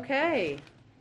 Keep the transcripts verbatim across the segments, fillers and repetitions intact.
Okay.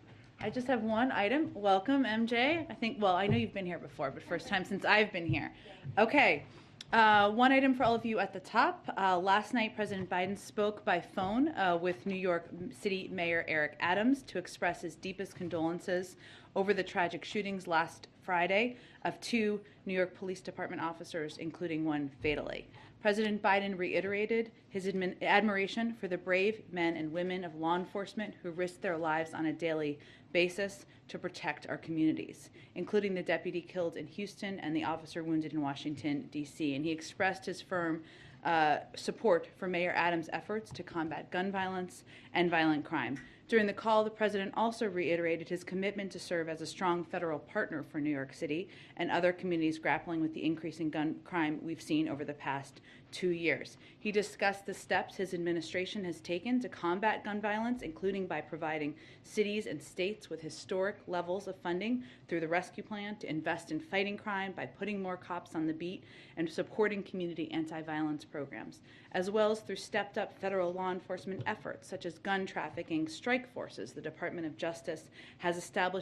I just have one item. Welcome, M J. I think, well, I know you've been here before, but first time since I've been here. Okay. Uh, one item for all of you at the top. Uh, last night, President Biden spoke by phone uh, with New York City Mayor Eric Adams to express his deepest condolences over the tragic shootings last Friday of two New York Police Department officers, including one fatally. President Biden reiterated his admin- admiration for the brave men and women of law enforcement who risk their lives on a daily basis to protect our communities, including the deputy killed in Houston and the officer wounded in Washington, D C. And he expressed his firm uh, support for Mayor Adams' efforts to combat gun violence and violent crime. During the call, the president also reiterated his commitment to serve as a strong federal partner for New York City and other communities grappling with the increasing gun crime we've seen over the past two years. He discussed the steps his administration has taken to combat gun violence, including by providing cities and states with historic levels of funding through the Rescue Plan to invest in fighting crime by putting more cops on the beat and supporting community anti-violence programs, as well as through stepped-up federal law enforcement efforts such as gun trafficking strike forces the Department of Justice has established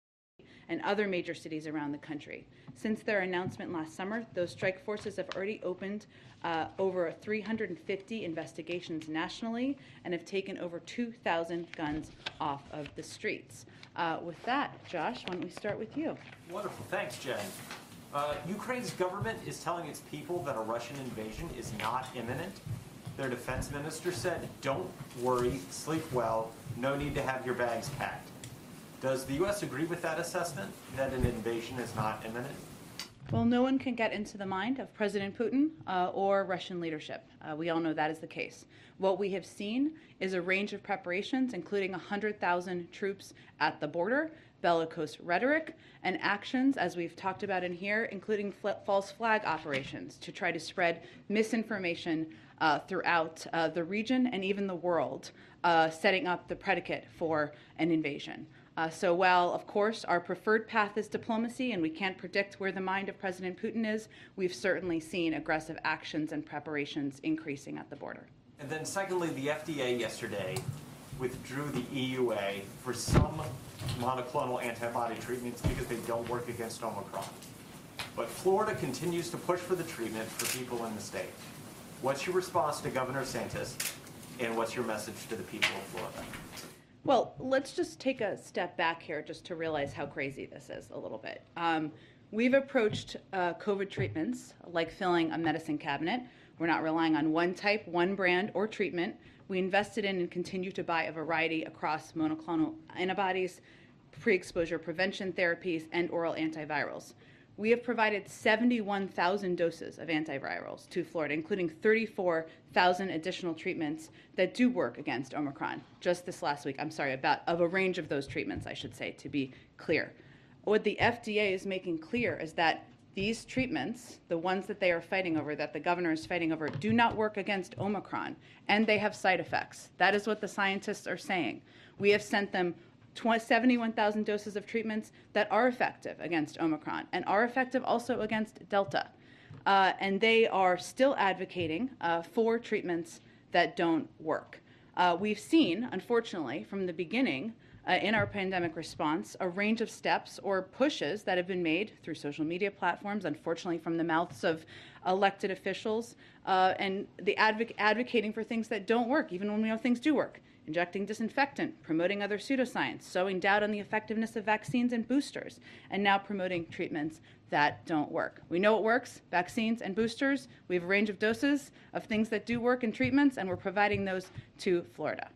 and other major cities around the country. Since their announcement last summer, those strike forces have already opened uh, over three hundred fifty investigations nationally and have taken over two thousand guns off of the streets. Uh, with that, Josh, why don't we start with you? Wonderful. Thanks, Jen. Uh, Ukraine's government is telling its people that a Russian invasion is not imminent. Their defense minister said, "Don't worry, sleep well, no need to have your bags packed." Does the U S agree with that assessment, that an invasion is not imminent? Well, no one can get into the mind of President Putin uh, or Russian leadership. Uh, we all know that is the case. What we have seen is a range of preparations, including one hundred thousand troops at the border, bellicose rhetoric, and actions, as we've talked about in here, including fl- false flag operations to try to spread misinformation uh, throughout uh, the region and even the world, uh, setting up the predicate for an invasion. Uh, so while, of course, our preferred path is diplomacy and we can't predict where the mind of President Putin is, we've certainly seen aggressive actions and preparations increasing at the border. And then secondly, the F D A yesterday withdrew the E U A for some monoclonal antibody treatments because they don't work against Omicron. But Florida continues to push for the treatment for people in the state. What's your response to Governor DeSantis, and what's your message to the people of Florida? Well, let's just take a step back here just to realize how crazy this is a little bit. Um, we've approached uh, COVID treatments like filling a medicine cabinet. We're not relying on one type, one brand, or treatment. We invested in and continue to buy a variety across monoclonal antibodies, pre-exposure prevention therapies, and oral antivirals. We have provided seventy-one thousand doses of antivirals to Florida, including thirty-four thousand additional treatments that do work against Omicron just this last week. I'm sorry, about of a range of those treatments, I should say, to be clear. What the F D A is making clear is that these treatments, the ones that they are fighting over, that the governor is fighting over, do not work against Omicron, and they have side effects. That is what the scientists are saying. We have sent them seventy-one thousand doses of treatments that are effective against Omicron and are effective also against Delta. Uh, and they are still advocating uh, for treatments that don't work. Uh, we've seen, unfortunately, from the beginning uh, in our pandemic response, a range of steps or pushes that have been made through social media platforms, unfortunately from the mouths of elected officials, uh, and the advoc- advocating for things that don't work, even when we know things do work. Injecting disinfectant, promoting other pseudoscience, sowing doubt on the effectiveness of vaccines and boosters, and now promoting treatments that don't work. We know it works, vaccines and boosters. We have a range of doses of things that do work in treatments, and we're providing those to Florida.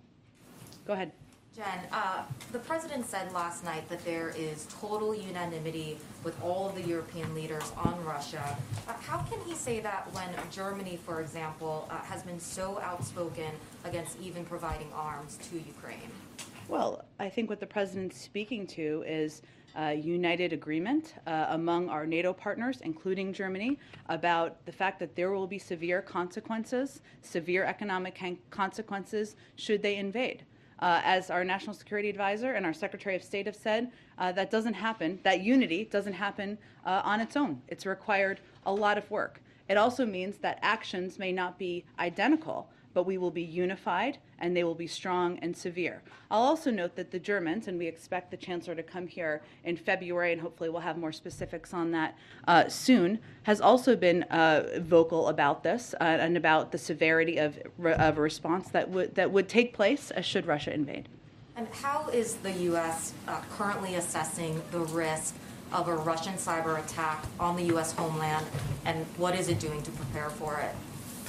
Go ahead. Jen, uh, the president said last night that there is total unanimity with all of the European leaders on Russia. Uh, how can he say that when Germany, for example, uh, has been so outspoken against even providing arms to Ukraine? Well, I think what the president's speaking to is a united agreement uh, among our NATO partners, including Germany, about the fact that there will be severe consequences, severe economic consequences, should they invade. Uh, as our National Security Advisor and our Secretary of State have said, uh, that doesn't happen, that unity doesn't happen uh, on its own. It's required a lot of work. It also means that actions may not be identical, but we will be unified and they will be strong and severe. I'll also note that the Germans, and we expect the Chancellor to come here in February, and hopefully we'll have more specifics on that uh, soon, has also been uh, vocal about this uh, and about the severity of, of a response that would, that would take place uh, should Russia invade. And how is the U S uh, currently assessing the risk of a Russian cyber attack on the U S homeland, and what is it doing to prepare for it?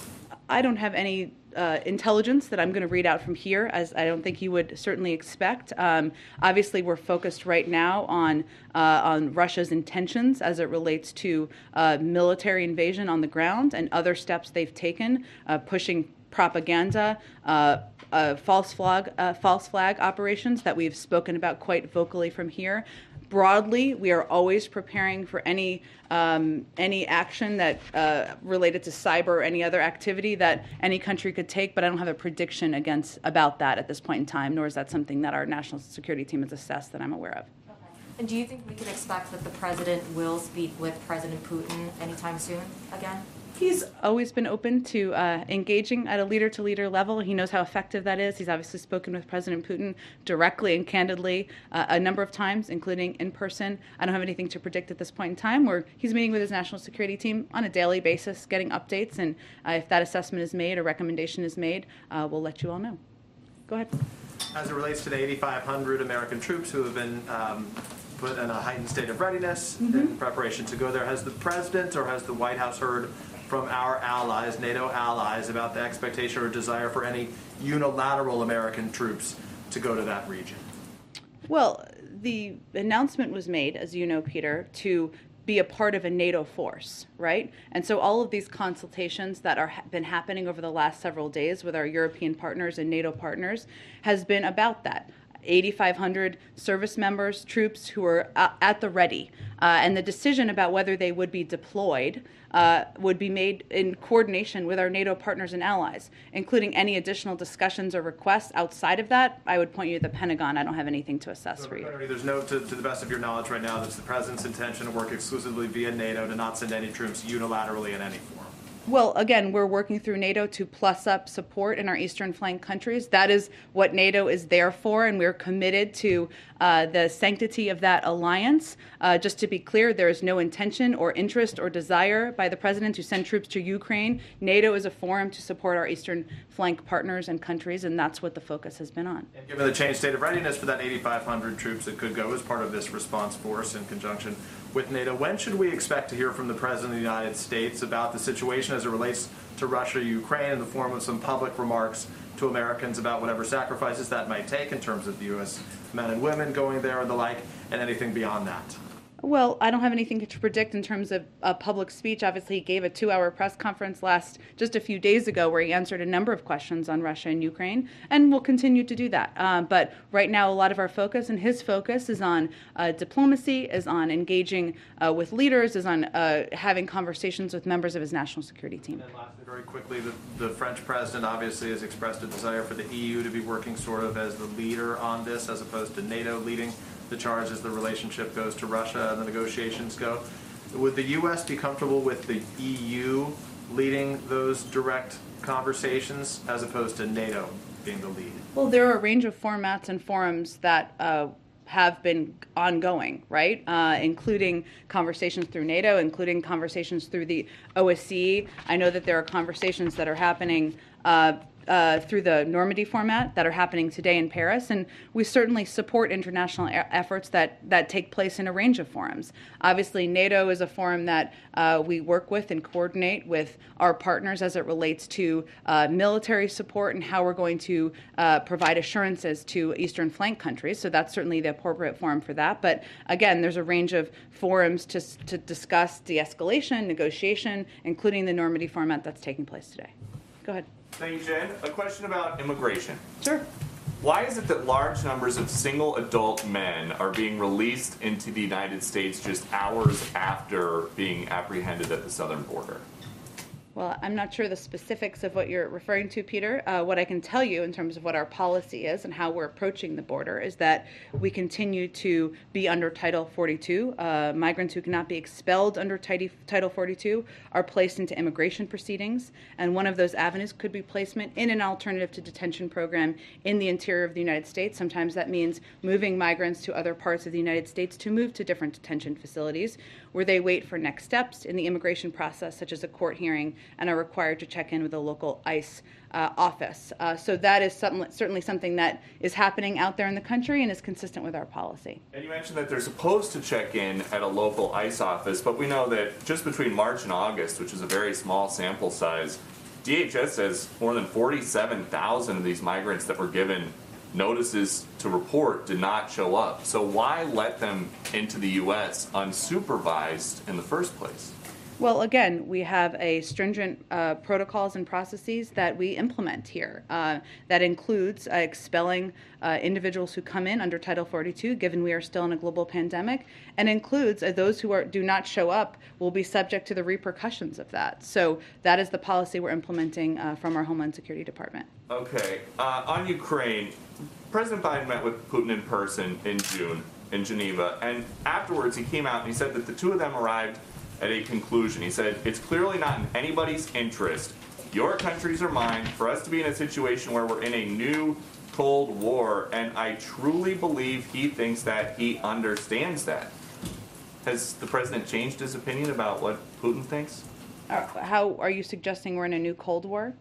I don't have any uh, intelligence that I'm going to read out from here, as I don't think you would certainly expect. Um, obviously, we're focused right now on uh, on Russia's intentions as it relates to uh, military invasion on the ground and other steps they've taken, uh, pushing propaganda, uh, uh, false flag, uh, false flag operations that we've spoken about quite vocally from here. Broadly, we are always preparing for any um, any action that uh, related to cyber or any other activity that any country could take, but I don't have a prediction against about that at this point in time, nor is that something that our national security team has assessed that I'm aware of. Okay. And do you think we can expect that the president will speak with President Putin anytime soon again? He's always been open to uh, engaging at a leader-to-leader level. He knows how effective that is. He's obviously spoken with President Putin directly and candidly uh, a number of times, including in person. I don't have anything to predict at this point in time. Where he's meeting with his national security team on a daily basis, getting updates, and uh, if that assessment is made or recommendation is made, uh, we'll let you all know. Go ahead. As it relates to the eighty-five hundred American troops who have been um, put in a heightened state of readiness mm-hmm. in preparation to go there, has the president or has the White House heard from our allies, NATO allies, about the expectation or desire for any unilateral American troops to go to that region? Well, the announcement was made, as you know, Peter, to be a part of a NATO force, right? And so all of these consultations that are been happening over the last several days with our European partners and NATO partners has been about that. eighty-five hundred service members, troops who are at the ready. Uh, and the decision about whether they would be deployed uh, would be made in coordination with our NATO partners and allies, including any additional discussions or requests outside of that. I would point you to the Pentagon. I don't have anything to assess so, for you. There's no, to, to the best of your knowledge right now, that's the president's intention to work exclusively via NATO, to not send any troops unilaterally in any form. Well, again, we're working through NATO to plus up support in our eastern flank countries. That is what NATO is there for, and we're committed to uh, the sanctity of that alliance. Uh, just to be clear, there is no intention or interest or desire by the president to send troops to Ukraine. NATO is a forum to support our eastern flank partners and countries, and that's what the focus has been on. And given the changed state of readiness for that eighty-five hundred troops that could go as part of this response force in conjunction with NATO, when should we expect to hear from the President of the United States about the situation as it relates to Russia, Ukraine, in the form of some public remarks to Americans about whatever sacrifices that might take in terms of the U S men and women going there and the like, and anything beyond that? Well, I don't have anything to predict in terms of a public speech. Obviously, he gave a two-hour press conference last just a few days ago where he answered a number of questions on Russia and Ukraine, and will continue to do that. Um, but right now, a lot of our focus, and his focus, is on uh, diplomacy, is on engaging uh, with leaders, is on uh, having conversations with members of his national security team. And lastly, very quickly, the, the French president obviously has expressed a desire for the E U to be working sort of as the leader on this, as opposed to NATO leading the charge as the relationship goes to Russia and the negotiations go. Would the U S be comfortable with the E U leading those direct conversations as opposed to NATO being the lead? Well, there are a range of formats and forums that uh, have been ongoing, right? Uh, including conversations through NATO, including conversations through the O S C E. I know that there are conversations that are happening uh, Uh, through the Normandy format that are happening today in Paris, and we certainly support international e- efforts that, that take place in a range of forums. Obviously, NATO is a forum that uh, we work with and coordinate with our partners as it relates to uh, military support and how we're going to uh, provide assurances to eastern flank countries, so that's certainly the appropriate forum for that. But again, there's a range of forums to, to discuss de-escalation, negotiation, including the Normandy format that's taking place today. Go ahead. Thank you, Jen. A question about immigration. Sure. Why is it that large numbers of single adult men are being released into the United States just hours after being apprehended at the southern border? Well, I'm not sure the specifics of what you're referring to, Peter. Uh, what I can tell you in terms of what our policy is and how we're approaching the border is that we continue to be under Title forty-two. Uh, migrants who cannot be expelled under Title forty-two are placed into immigration proceedings, and one of those avenues could be placement in an alternative to detention program in the interior of the United States. Sometimes that means moving migrants to other parts of the United States to move to different detention facilities where they wait for next steps in the immigration process, such as a court hearing, and are required to check in with a local ICE uh, office. Uh, so that is some, certainly something that is happening out there in the country and is consistent with our policy. And you mentioned that they're supposed to check in at a local ICE office, but we know that just between March and August, which is a very small sample size, D H S says more than forty-seven thousand of these migrants that were given notices to report did not show up. So why let them into the U S unsupervised in the first place? Well, again, we have a stringent uh, protocols and processes that we implement here. Uh, that includes uh, expelling uh, individuals who come in under Title forty-two, given we are still in a global pandemic, and includes uh, those who are, do not show up will be subject to the repercussions of that. So that is the policy we're implementing uh, from our Homeland Security Department. Okay, uh, on Ukraine, President Biden met with Putin in person in June in Geneva, and afterwards he came out and he said that the two of them arrived at a conclusion. He said, it's clearly not in anybody's interest, your countries or mine, for us to be in a situation where we're in a new Cold War, and I truly believe he thinks that he understands that. Has the president changed his opinion about what Putin thinks? Uh, how are you suggesting we're in a new Cold War?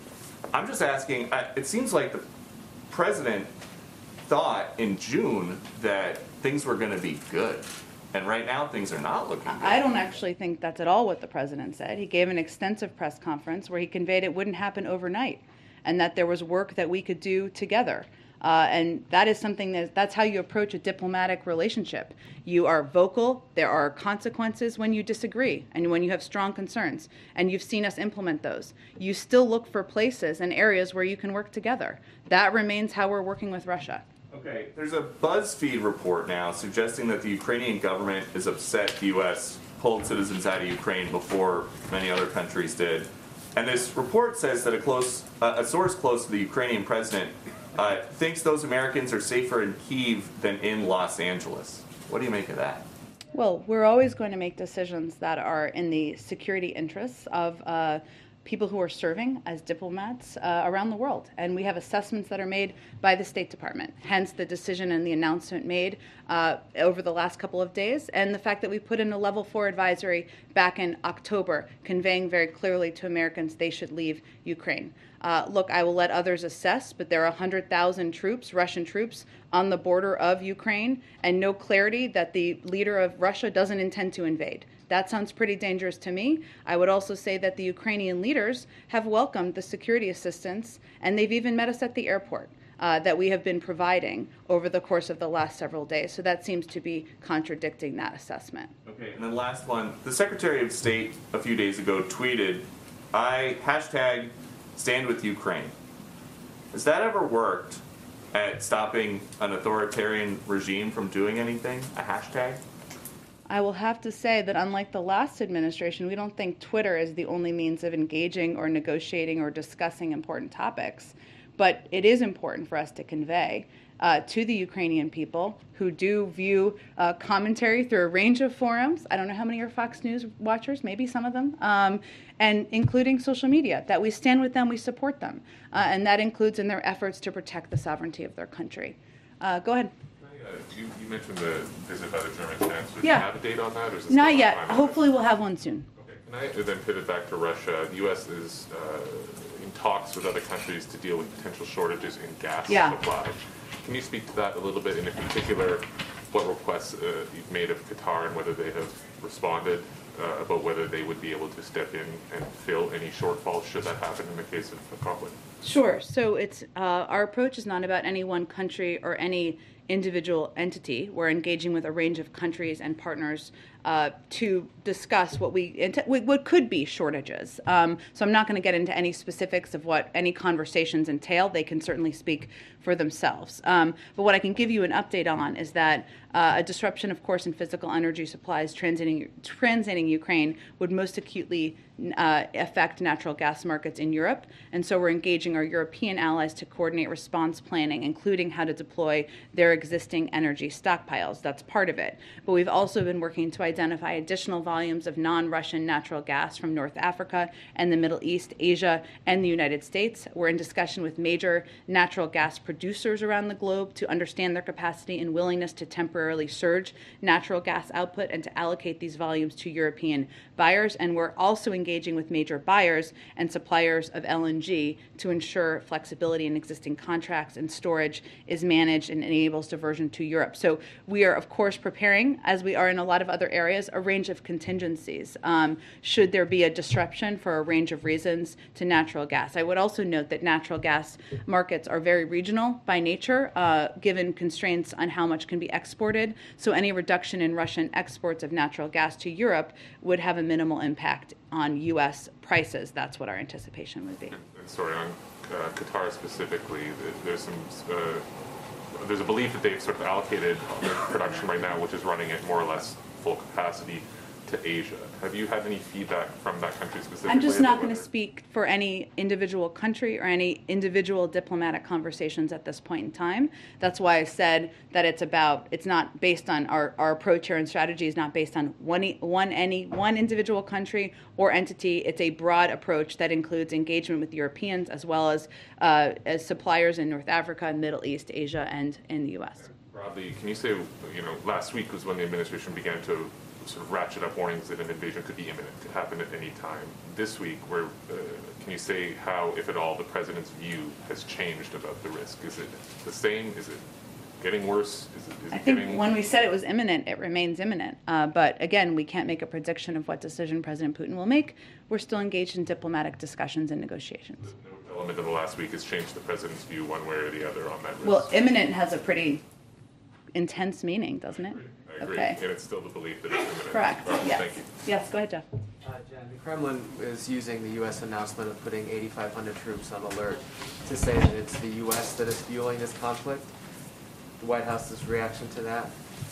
I'm just asking, uh, it seems like the president thought in June that things were going to be good. And right now, things are not looking good. I don't actually think that's at all what the president said. He gave an extensive press conference where he conveyed it wouldn't happen overnight and that there was work that we could do together. Uh, and that is something that, that's how you approach a diplomatic relationship. You are vocal, there are consequences when you disagree and when you have strong concerns, and you've seen us implement those. You still look for places and areas where you can work together. That remains how we're working with Russia. Okay, there's a BuzzFeed report now suggesting that the Ukrainian government is upset the U S pulled citizens out of Ukraine before many other countries did. And this report says that a close, uh, a source close to the Ukrainian president uh, thinks those Americans are safer in Kyiv than in Los Angeles. What do you make of that? Well, we're always going to make decisions that are in the security interests of uh, people who are serving as diplomats uh, around the world. And we have assessments that are made by the State Department, hence the decision and the announcement made uh, over the last couple of days, and the fact that we put in a level four advisory back in October, conveying very clearly to Americans they should leave Ukraine. Uh, look, I will let others assess, but there are one hundred thousand troops, Russian troops, on the border of Ukraine, and no clarity that the leader of Russia doesn't intend to invade. That sounds pretty dangerous to me. I would also say that the Ukrainian leaders have welcomed the security assistance, and they've even met us at the airport uh, that we have been providing over the course of the last several days. So that seems to be contradicting that assessment. Okay, and then last one. The Secretary of State a few days ago tweeted, I hashtag stand with Ukraine. Has that ever worked at stopping an authoritarian regime from doing anything? A hashtag? I will have to say that unlike the last administration, we don't think Twitter is the only means of engaging or negotiating or discussing important topics. But it is important for us to convey uh, to the Ukrainian people who do view uh, commentary through a range of forums. I don't know how many are Fox News watchers, maybe some of them, um, and including social media, that we stand with them, we support them. Uh, and that includes in their efforts to protect the sovereignty of their country. Uh, go ahead. Uh, you, you mentioned the visit by the German chancellor. Yeah. Do you have a date on that? Or is this Not still yet. on Hopefully we'll have one soon. Okay. Can I then pivot back to Russia? The U S is uh, in talks with other countries to deal with potential shortages in gas Yeah. supply. Can you speak to that a little bit, and in particular, what requests uh, you've made of Qatar and whether they have responded uh, about whether they would be able to step in and fill any shortfalls should that happen in the case of a conflict? Sure. So it's uh, our approach is not about any one country or any individual entity. We're engaging with a range of countries and partners uh, to discuss what we what could be shortages. Um, so I'm not going to get into any specifics of what any conversations entail. They can certainly speak for themselves. Um, but what I can give you an update on is that uh, a disruption, of course, in physical energy supplies transiting transiting Ukraine would most acutely uh, affect natural gas markets in Europe. And so we're engaging our European allies to coordinate response planning, including how to deploy their existing energy stockpiles. That's part of it. But we've also been working to identify additional volumes of non-Russian natural gas from North Africa and the Middle East, Asia, and the United States. We're in discussion with major natural gas producers around the globe to understand their capacity and willingness to temporarily surge natural gas output and to allocate these volumes to European buyers. And we're also engaging with major buyers and suppliers of L N G to ensure flexibility in existing contracts and storage is managed and enables diversion to Europe. So we are, of course, preparing, as we are in a lot of other areas, a range of contingencies um, should there be a disruption for a range of reasons to natural gas. I would also note that natural gas markets are very regional by nature, uh, given constraints on how much can be exported. So any reduction in Russian exports of natural gas to Europe would have a minimal impact on U S prices. That's what our anticipation would be. And, and sorry, on uh, Qatar specifically, there's some uh, there's a belief that they've sort of allocated their production right now, which is running at more or less full capacity, to Asia. Have you had any feedback from that country specifically? I'm just not going to speak for any individual country or any individual diplomatic conversations at this point in time. That's why I said that it's about, it's not based on our, our approach here and strategy is not based on one, one, any one individual country or entity. It's a broad approach that includes engagement with Europeans as well as, uh, as suppliers in North Africa, Middle East, Asia, and in the U S. Broadly, can you say, you know, last week was when the administration began to sort of ratchet up warnings that an invasion could be imminent, could happen at any time. This week, where uh, can you say how, if at all, the president's view has changed about the risk? Is it the same? Is it getting worse? Is it, is I it think getting... when we said it was imminent, it remains imminent. Uh, but again, we can't make a prediction of what decision President Putin will make. We're still engaged in diplomatic discussions and negotiations. No element of the last week has changed the president's view one way or the other on that risk. Well, imminent has a pretty intense meaning, doesn't it? I agree. Okay. And it's still the belief that it's imminent. Correct. Well, Yes. Thank you. Yes, go ahead, Jeff. Uh, Jen, the Kremlin is using the U S announcement of putting eighty-five hundred troops on alert to say that it's the U S that is fueling this conflict. The White House's reaction to that?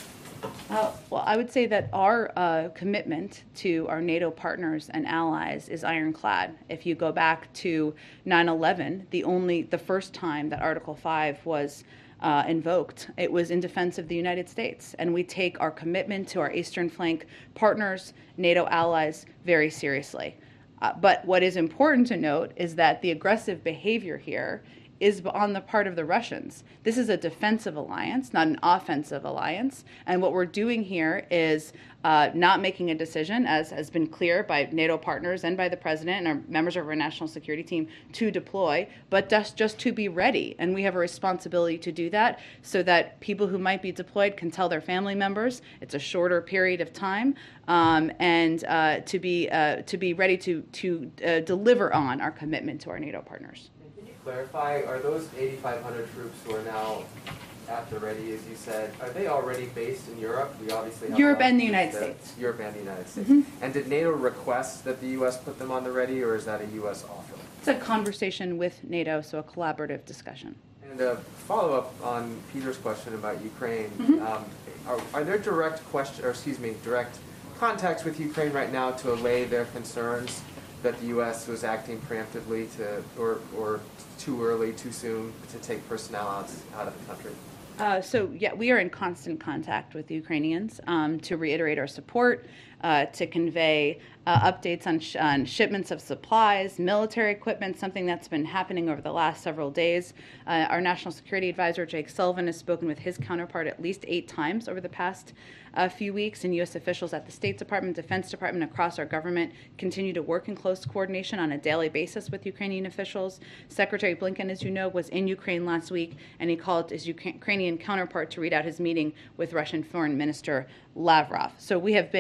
Uh, well, I would say that our uh, commitment to our NATO partners and allies is ironclad. If you go back to nine eleven, the only, the first time that Article five was Uh, invoked, it was in defense of the United States. And we take our commitment to our Eastern Flank partners, NATO allies, very seriously. Uh, but what is important to note is that the aggressive behavior here is on the part of the Russians. This is a defensive alliance, not an offensive alliance. And what we're doing here is uh, not making a decision, as has been clear by NATO partners and by the president and our members of our national security team, to deploy, but just, just to be ready. And we have a responsibility to do that so that people who might be deployed can tell their family members. It's a shorter period of time, um, and uh, to be uh, to be ready to to uh, deliver on our commitment to our NATO partners. Clarify, are those eighty-five hundred troops who are now at the ready, as you said, are they already based in Europe? We obviously have Europe and the troops United there. States. Europe and the United States. Mm-hmm. And did NATO request that the U S put them on the ready, or is that a U S offer? It's a conversation with NATO, so a collaborative discussion. And a follow-up on Peter's question about Ukraine, Mm-hmm. um, are, are there direct question, or excuse me, direct contacts with Ukraine right now to allay their concerns that the U S was acting preemptively to, or, or too early, too soon to take personnel out, out of the country? Uh, so, yeah, we are in constant contact with the Ukrainians um, to reiterate our support, uh, to convey uh, updates on, sh- on shipments of supplies, military equipment, something that's been happening over the last several days. Uh, our National Security Advisor, Jake Sullivan, has spoken with his counterpart at least eight times over the past uh, few weeks, and U S officials at the State Department, Defense Department, across our government continue to work in close coordination on a daily basis with Ukrainian officials. Secretary Blinken, as you know, was in Ukraine last week, and he called his Ukrainian counterpart to read out his meeting with Russian Foreign Minister Lavrov. So we have been in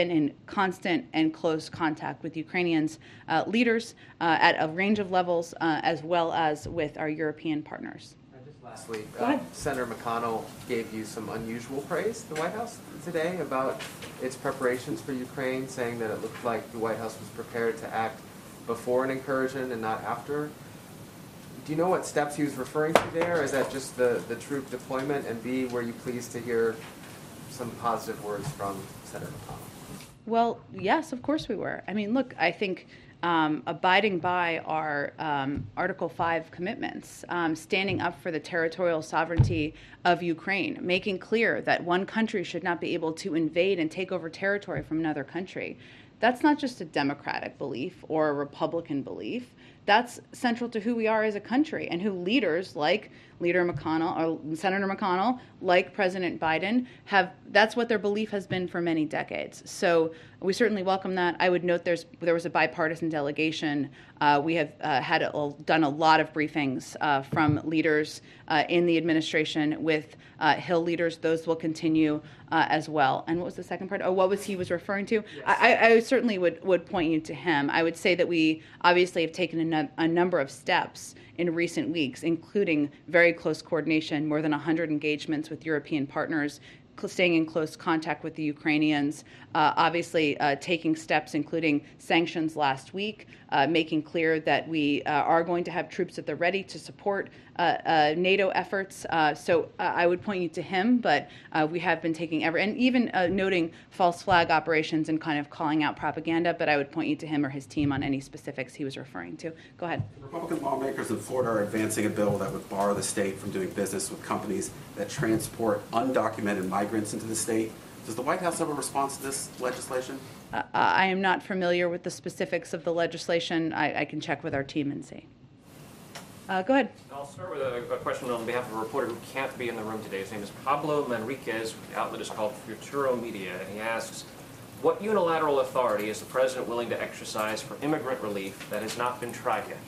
constant and close contact with Ukrainians uh, leaders uh, at a range of levels, uh, as well as with our European partners. Just lastly, Go uh, ahead. Senator McConnell gave you some unusual praise, the White House, today about its preparations for Ukraine, saying that it looked like the White House was prepared to act before an incursion and not after. Do you know what steps he was referring to there? Is that just the, the troop deployment? And B, were you pleased to hear some positive words from Senator McConnell? Well, yes, of course we were. I mean, look, I think um, abiding by our um, Article five commitments, um, standing up for the territorial sovereignty of Ukraine, making clear that one country should not be able to invade and take over territory from another country. That's not just a Democratic belief or a Republican belief. That's central to who we are as a country and who leaders like Leader McConnell or Senator McConnell, like President Biden, have. That's what their belief has been for many decades. So we certainly welcome that. I would note there's there was a bipartisan delegation. Uh, we have uh, had a, done a lot of briefings uh, from leaders uh, in the administration with uh, Hill leaders. Those will continue uh, as well. And what was the second part? Oh, what was he was referring to? Yes. I, I certainly would, would point you to him. I would say that we obviously have taken a, no, a number of steps in recent weeks, including very close coordination, more than one hundred engagements with European partners, staying in close contact with the Ukrainians, uh, obviously uh, taking steps, including sanctions last week, uh, making clear that we uh, are going to have troops at the ready to support uh, uh, NATO efforts. Uh, so uh, I would point you to him, but uh, we have been taking every, and even uh, noting false flag operations and kind of calling out propaganda, but I would point you to him or his team on any specifics he was referring to. Go ahead. Republican lawmakers in Florida are advancing a bill that would bar the state from doing business with companies that transport undocumented migrants into the state. Does the White House have a response to this legislation? Uh, I am not familiar with the specifics of the legislation. I, I can check with our team and see. Uh, go ahead. I'll start with a, a question on behalf of a reporter who can't be in the room today. His name is Pablo Manriquez. The outlet is called Futuro Media, and he asks, what unilateral authority is the president willing to exercise for immigrant relief that has not been tried yet?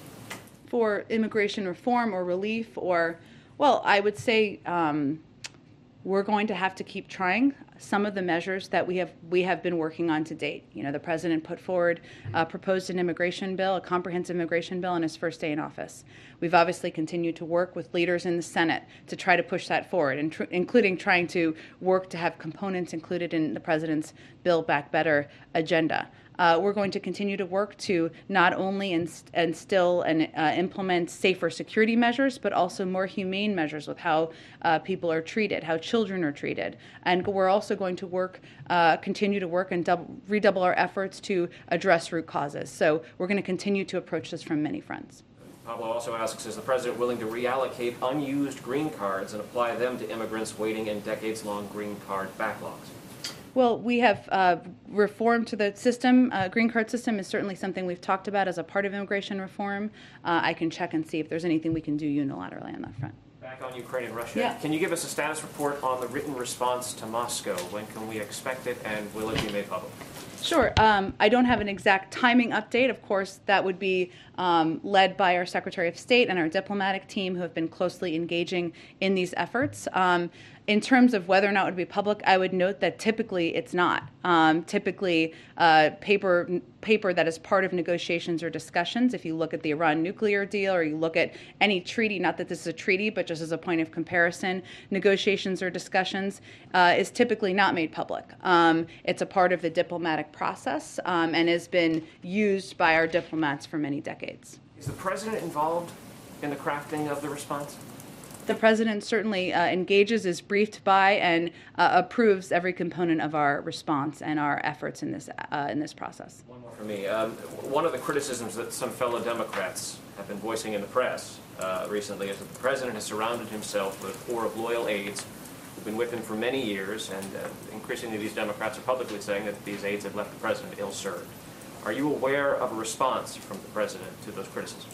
For immigration reform or relief or, well, I would say um, we're going to have to keep trying some of the measures that we have we have been working on to date. You know, the president put forward, uh, proposed an immigration bill, a comprehensive immigration bill on his first day in office. We've obviously continued to work with leaders in the Senate to try to push that forward, and tr- including trying to work to have components included in the president's Build Back Better agenda. Uh, we're going to continue to work to not only inst- instill and uh, implement safer security measures, but also more humane measures with how uh, people are treated, how children are treated. And we're also going to work, uh, continue to work and double, redouble our efforts to address root causes. So we're going to continue to approach this from many fronts. Pablo also asks, is the president willing to reallocate unused green cards and apply them to immigrants waiting in decades-long green card backlogs? Well, we have uh, reform to the system. Uh, green card system is certainly something we've talked about as a part of immigration reform. Uh, I can check and see if there's anything we can do unilaterally on that front. Back on Ukraine and Russia. Yeah. Can you give us a status report on the written response to Moscow? When can we expect it, and will it be made public? Sure. Um, I don't have an exact timing update. Of course, that would be um, led by our Secretary of State and our diplomatic team who have been closely engaging in these efforts. Um, in terms of whether or not it would be public, I would note that typically it's not. Um, typically, uh, paper paper that is part of negotiations or discussions, if you look at the Iran nuclear deal or you look at any treaty, not that this is a treaty, but just as a point of comparison, negotiations or discussions uh, is typically not made public. Um, it's a part of the diplomatic process um, and has been used by our diplomats for many decades. Is the president involved in the crafting of the response? The president certainly uh, engages, is briefed by, and uh, approves every component of our response and our efforts in this uh, in this process. One more for me. Um, one of the criticisms that some fellow Democrats have been voicing in the press uh, recently is that the president has surrounded himself with a corps of loyal aides who've been with him for many years, and uh, increasingly these Democrats are publicly saying that these aides have left the president ill-served. Are you aware of a response from the president to those criticisms?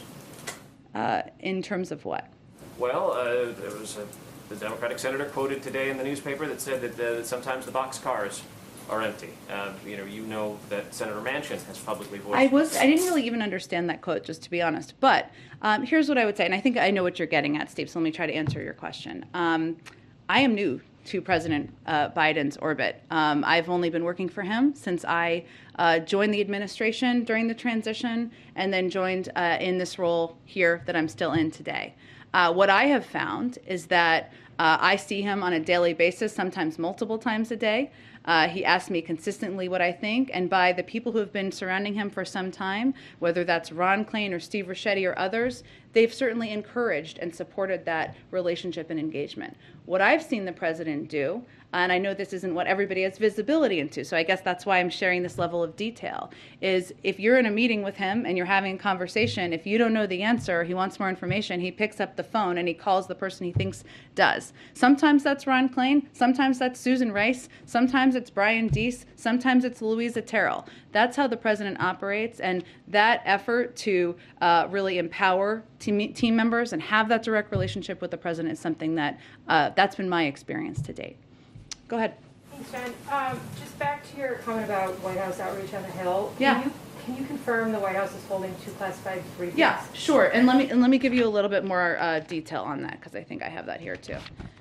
Uh, in terms of what? Well, uh, there was a, the Democratic senator quoted today in the newspaper that said that, uh, that sometimes the boxcars are empty. Uh, you know, you know that Senator Manchin has publicly voiced. I was I didn't really even understand that quote, just to be honest. But um, here's what I would say, and I think I know what you're getting at, Steve. So let me try to answer your question. Um, I am new to President uh, Biden's orbit. Um, I've only been working for him since I uh, joined the administration during the transition and then joined uh, in this role here that I'm still in today. Uh, what I have found is that uh, I see him on a daily basis, sometimes multiple times a day. Uh, he asks me consistently what I think, and by the people who have been surrounding him for some time, whether that's Ron Klain or Steve Ricchetti or others, they've certainly encouraged and supported that relationship and engagement. What I've seen the president do, and I know this isn't what everybody has visibility into, so I guess that's why I'm sharing this level of detail, is if you're in a meeting with him and you're having a conversation, if you don't know the answer, he wants more information, he picks up the phone and he calls the person he thinks does. Sometimes that's Ron Klain, sometimes that's Susan Rice, sometimes it's Brian Deese, sometimes it's Louisa Terrell. That's how the president operates, and that effort to uh, really empower team, team members and have that direct relationship with the president is something that, uh, that's been my experience to date. Go ahead. Thanks, Jen. Um, just back to your comment about White House outreach on the Hill. Yeah. Can you, can you confirm the White House is holding two classified briefings? Yeah, sure. And let me and let me give you a little bit more uh, detail on that, because I think I have that here too.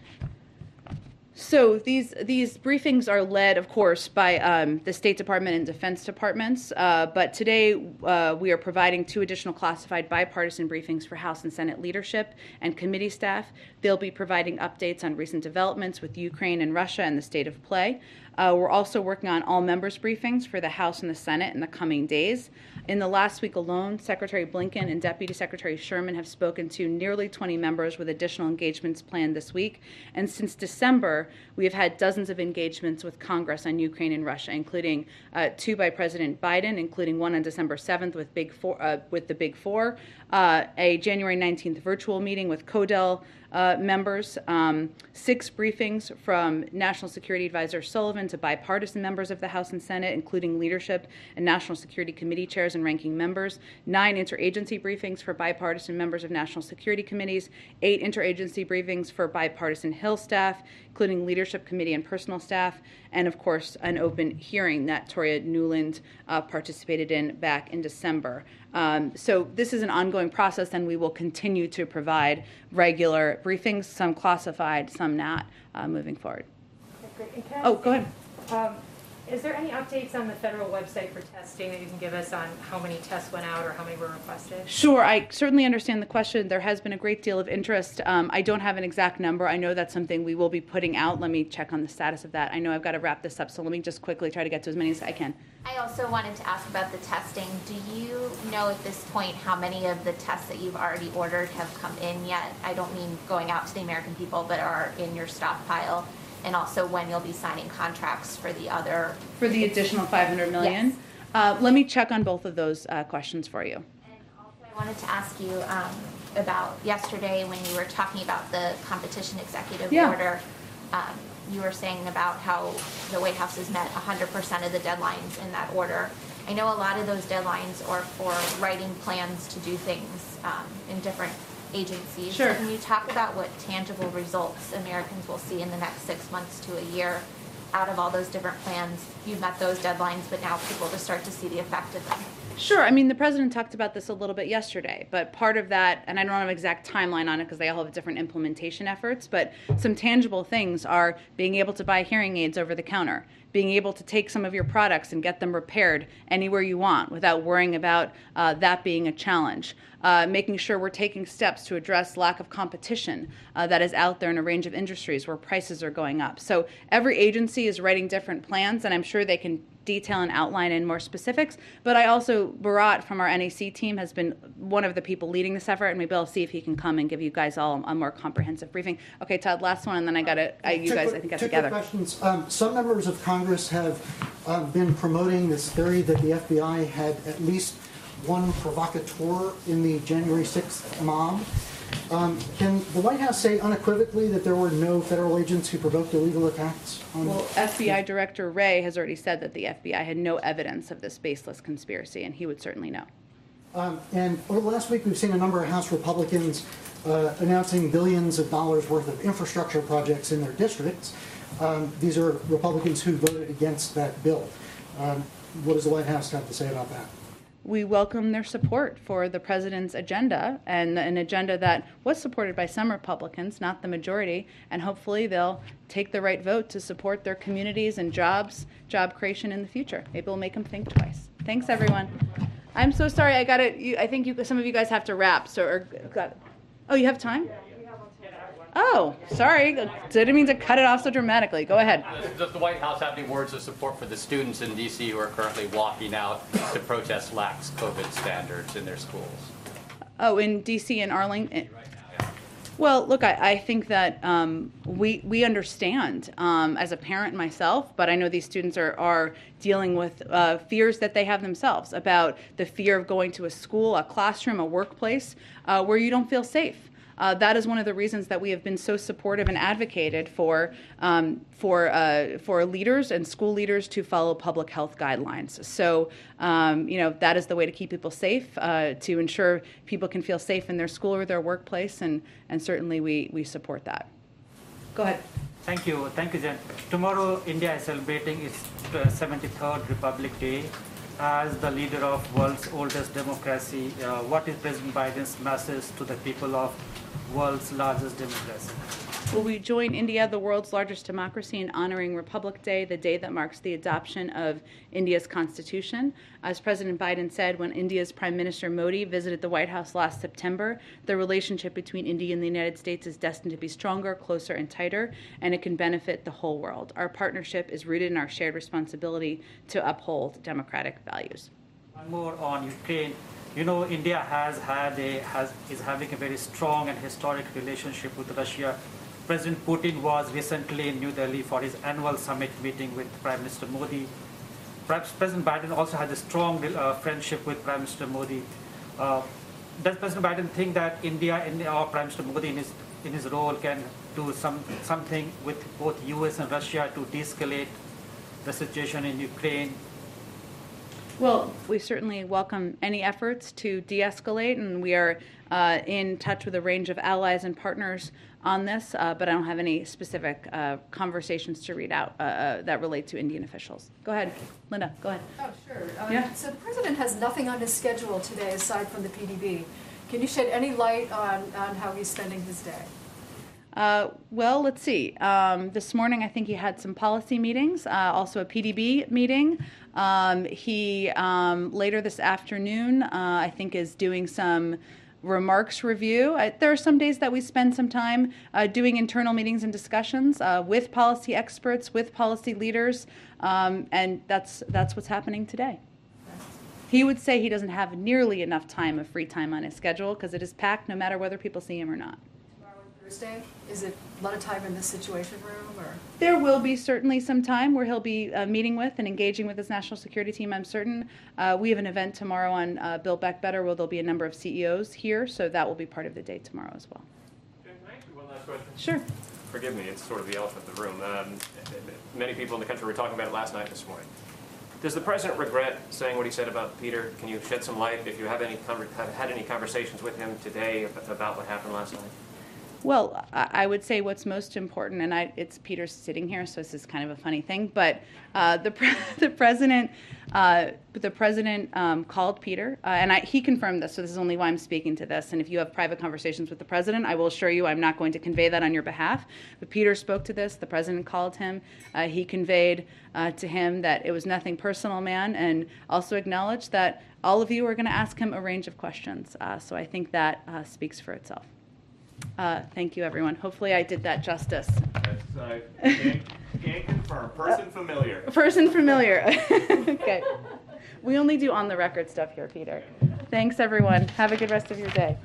So these these briefings are led, of course, by um, the State Department and Defense Departments. Uh, but today uh, we are providing two additional classified bipartisan briefings for House and Senate leadership and committee staff. They'll be providing updates on recent developments with Ukraine and Russia and the state of play. Uh, we're also working on all members' briefings for the House and the Senate in the coming days. In the last week alone, Secretary Blinken and Deputy Secretary Sherman have spoken to nearly twenty members with additional engagements planned this week. And since December, we have had dozens of engagements with Congress on Ukraine and Russia, including uh, two by President Biden, including one on December seventh with, Big Four, uh, with the Big Four, uh, a January nineteenth virtual meeting with CODEL Uh, members, um, six briefings from National Security Advisor Sullivan to bipartisan members of the House and Senate, including leadership and National Security Committee chairs and ranking members, nine interagency briefings for bipartisan members of National Security Committees, eight interagency briefings for bipartisan Hill staff, including leadership committee and personal staff, and of course an open hearing that Toria Newland uh, participated in back in December. Um, so this is an ongoing process, and we will continue to provide regular briefings, some classified, some not, uh, moving forward. Okay, great. And can I Oh, just- go ahead. Um, is there any updates on the federal website for testing that you can give us on how many tests went out or how many were requested? Sure, I certainly understand the question. There has been a great deal of interest. Um, I don't have an exact number. I know that's something we will be putting out. Let me check on the status of that. I know I've got to wrap this up, so let me just quickly try to get to as many as I can. I also wanted to ask about the testing. Do you know at this point how many of the tests that you've already ordered have come in yet? I don't mean going out to the American people, but are in your stockpile. And also when you'll be signing contracts for the other. For the additional five hundred million? Yes. Uh, let me check on both of those uh, questions for you. And also I wanted to ask you um, about yesterday when you were talking about the competition executive Yeah. order. Um, you were saying about how the White House has met one hundred percent of the deadlines in that order. I know a lot of those deadlines are for writing plans to do things um, in different agencies. Sure. Can you talk about what tangible results Americans will see in the next six months to a year out of all those different plans? You've met those deadlines, but now people to start to see the effect of them. Sure. I mean, the president talked about this a little bit yesterday, but part of that, and I don't have an exact timeline on it because they all have different implementation efforts, but some tangible things are being able to buy hearing aids over the counter, being able to take some of your products and get them repaired anywhere you want without worrying about uh, that being a challenge. Uh, making sure we're taking steps to address lack of competition uh, that is out there in a range of industries where prices are going up. So every agency is writing different plans, and I'm sure they can detail and outline in more specifics. But I also, Bharat from our N A C team has been one of the people leading this effort, and maybe I'll see if he can come and give you guys all a more comprehensive briefing. Okay, Todd, last one, and then I got to, you guys, I think, got Two together. quick questions. Um, some members of Congress have uh, been promoting this theory that the F B I had at least one provocateur in the January sixth mob. Um, can the White House say unequivocally that there were no federal agents who provoked illegal attacks on? Well, F B I Director Wray has already said that the F B I had no evidence of this baseless conspiracy, and he would certainly know. Um, and over the last week, we've seen a number of House Republicans uh, announcing billions of dollars worth of infrastructure projects in their districts. Um, these are Republicans who voted against that bill. Um, what does the White House have to say about that? we welcome their support for the president's agenda, and an agenda that was supported by some Republicans, not the majority, and hopefully they'll take the right vote to support their communities and jobs, job creation in the future. Maybe we'll make them think twice. Thanks, everyone. I'm so sorry. I got it. I think you, some of you guys have to wrap. So, or, got, oh, you have time? Oh, sorry. Didn't mean to cut it off so dramatically. Go ahead. Does the White House have any words of support for the students in D C who are currently walking out to protest lax COVID standards in their schools? Oh, in D C and Arlington? Well, look, I, I think that um, we we understand um, as a parent myself, but I know these students are, are dealing with uh, fears that they have themselves about the fear of going to a school, a classroom, a workplace uh, where you don't feel safe. Uh, that is one of the reasons that we have been so supportive and advocated for um, for uh, for leaders and school leaders to follow public health guidelines. So, um, you know, that is the way to keep people safe, uh, to ensure people can feel safe in their school or their workplace, and, and certainly we, we support that. Go ahead. Thank you. Thank you, Jen. Tomorrow, India is celebrating its uh, seventy-third Republic Day. As the leader of world's oldest democracy, uh, what is President Biden's message to the people of world's largest democracy? Will we join India, the world's largest democracy, in honoring Republic Day, the day that marks the adoption of India's constitution? As President Biden said when India's Prime Minister Modi visited the White House last September, the relationship between India and the United States is destined to be stronger, closer, and tighter, and it can benefit the whole world. Our partnership is rooted in our shared responsibility to uphold democratic values. One more on Ukraine. You know, India has had a has is having a very strong and historic relationship with Russia. President Putin was recently in New Delhi for his annual summit meeting with Prime Minister Modi. Perhaps President Biden also has a strong uh, friendship with Prime Minister Modi. Uh, does President Biden think that India and or Prime Minister Modi in his in his role can do some something with both U S and Russia to de-escalate the situation in Ukraine? Well, we certainly welcome any efforts to de-escalate, and we are uh, in touch with a range of allies and partners on this, uh, but I don't have any specific uh, conversations to read out uh, uh, that relate to Indian officials. Go ahead, Linda, go ahead. Oh, sure. Um, Yeah. So the president has nothing on his schedule today aside from the P D B. Can you shed any light on, on how he's spending his day? Uh, well, let's see. Um, this morning, I think he had some policy meetings, uh, also a P D B meeting. Um, he, um, later this afternoon, uh, I think is doing some remarks review. I, there are some days that we spend some time uh, doing internal meetings and discussions uh, with policy experts, with policy leaders, um, and that's that's what's happening today. He would say he doesn't have nearly enough time of free time on his schedule because it is packed no matter whether people see him or not. Tomorrow and Thursday? Is it a lot of time in the Situation Room? Or? There will be certainly some time where he'll be uh, meeting with and engaging with his national security team, I'm certain. Uh, we have an event tomorrow on uh, Build Back Better where there'll be a number of C E Os here, so that will be part of the day tomorrow as well. Can I ask you one last question? Sure. Forgive me, it's sort of the elephant in the room. Um, many people in the country were talking about it last night, this morning. Does the president regret saying what he said about Peter? Can you shed some light if you have any have had any conversations with him today about what happened last night? Well, I would say what's most important, and I, it's Peter sitting here, so this is kind of a funny thing, but uh, the pre- the president uh, the president um, called Peter, uh, and I, he confirmed this, so this is only why I'm speaking to this. And if you have private conversations with the president, I will assure you I'm not going to convey that on your behalf. But Peter spoke to this. The president called him. Uh, he conveyed uh, to him that it was nothing personal, man, and also acknowledged that all of you are going to ask him a range of questions. Uh, so I think that uh, speaks for itself. Uh, thank you, everyone. Hopefully I did that justice. That's, uh, can't, can't confirm. Person familiar. Person familiar. Okay. We only do on-the-record stuff here, Peter. Thanks, everyone. Have a good rest of your day.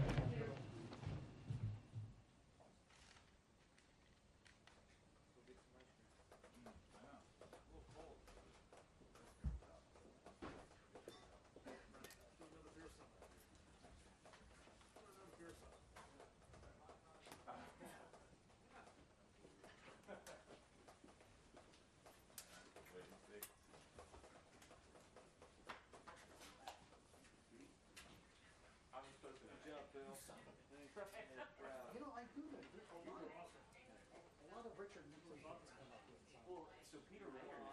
You know, I do that. A lot of, a lot of Richard Nixon's office come up with. Well, so Peter Mayer